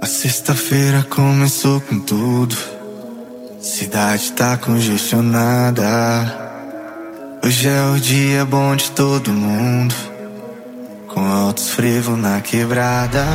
A sexta-feira começou com tudo. Cidade tá congestionada. Hoje é o dia bom de todo mundo, com altos frevo na quebrada.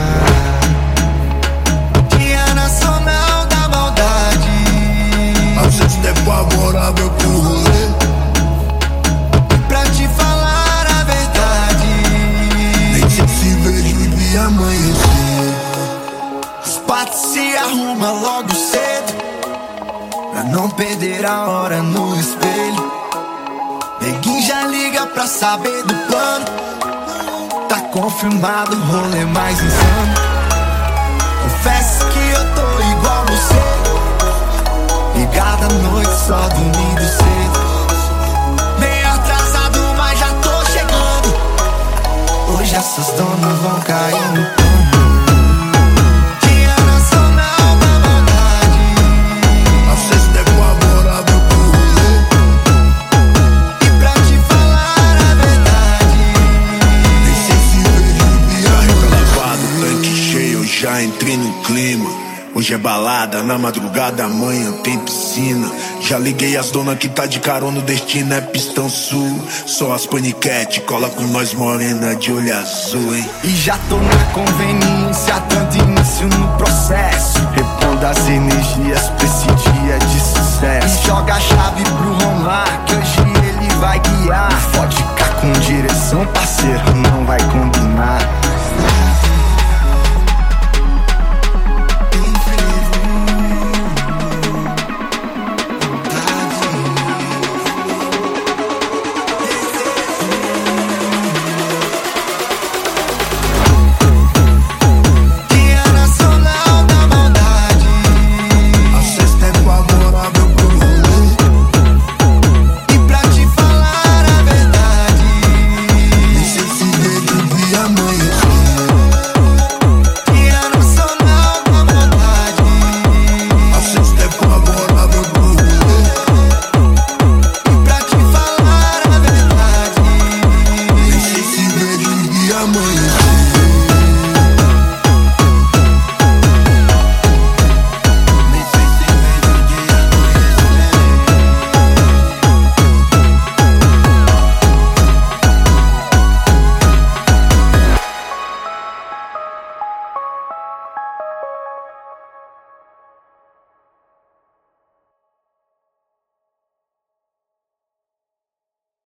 Dia nacional da maldade. A sexta é favorável pro rolê. Pra te falar a verdade, Nem sei se vejo e vi amanhecer. os patos se arrumam logo cedo, pra não perder a hora no espelho. Neguinho já liga pra saber do plano. Tá confirmado o rolê mais insano. Confesso que eu tô igual você, ligado à noite só dormindo cedo. Meio atrasado, mas já tô chegando. Hoje essas donas vão cair no pano. Dia nacional da maldade. A sexta é favorável pro rolê. E pra te falar a verdade, Nem sei se vejo e vi amanhecer. Lavado, tanque cheio, eu já entrei no clima. Hoje é balada, na madrugada amanhã tem piscina. Já liguei as donas que tá de carona, o destino é pistão sul. Só as paniquete, cola com nós morena de olho azul, hein. e já tô na conveniência.